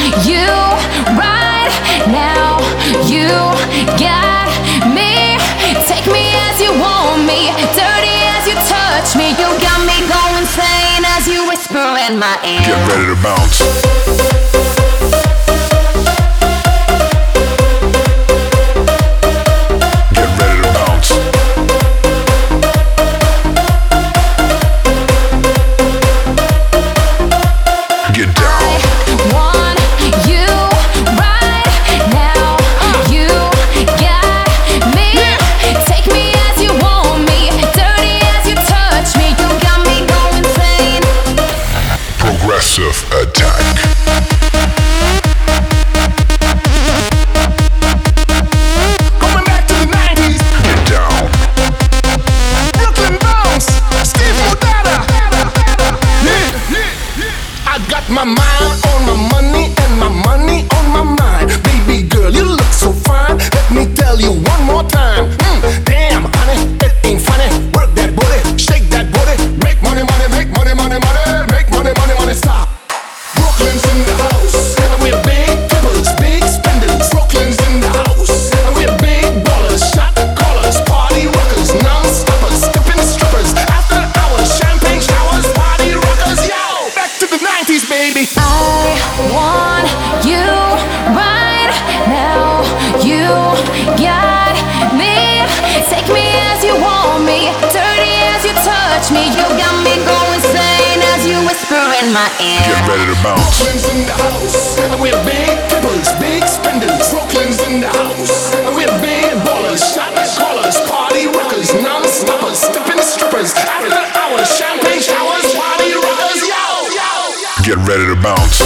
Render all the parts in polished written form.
you right now. You got me. Take me as you want me, dirty as you touch me. You got me going insane as you whisper in my ear. Get ready to bounce. Attack. Going back to the 90s. Get down. Brooklyn bounce. Steve Modada. I got my mind on my money and my money on my mind. Baby girl, you look so fine. Let me tell you one more time. Damn, honey, it ain't funny. Work that booty, shake that booty. Make money, money, make money, money, money. Make money, money, money, stop. Brooklyn's in the house, and we're big tippers, big spenders. Brooklyn's in the house, and we're big ballers, shot callers, party rockers, non-stoppers, skipping strippers, after hours, champagne showers, party rockers, yo! Back to the 90s, baby. I want you right now. You got me. Take me as you want me, dirty as you touch me. You got me going insane as you whisper in my ear. Get ready to bounce. Brooklyn's in the house, and we're big tippers, big spenders. Brooklyn's in the house, and we're big ballers, shot callers, party rockers, non-stoppers, skipping strippers, after hours, champagne showers, party rockers, yo! Get ready to bounce.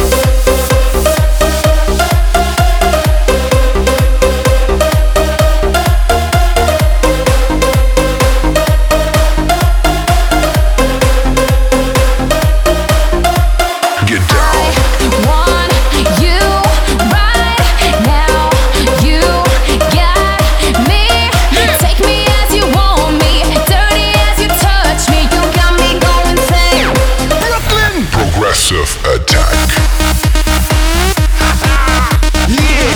Attack. Yeah.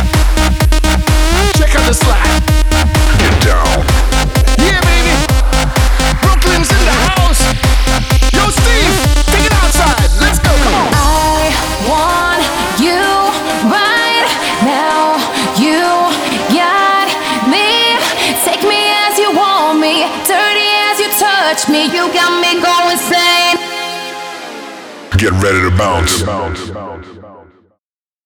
Check out the slide. Get down. Yeah, baby. Brooklyn's in the house. Yo, Steve, take it outside. Let's go. Come on. I want you right now. You got me. Take me as you want me, dirty as you touch me. You got me going insane. Get ready to bounce.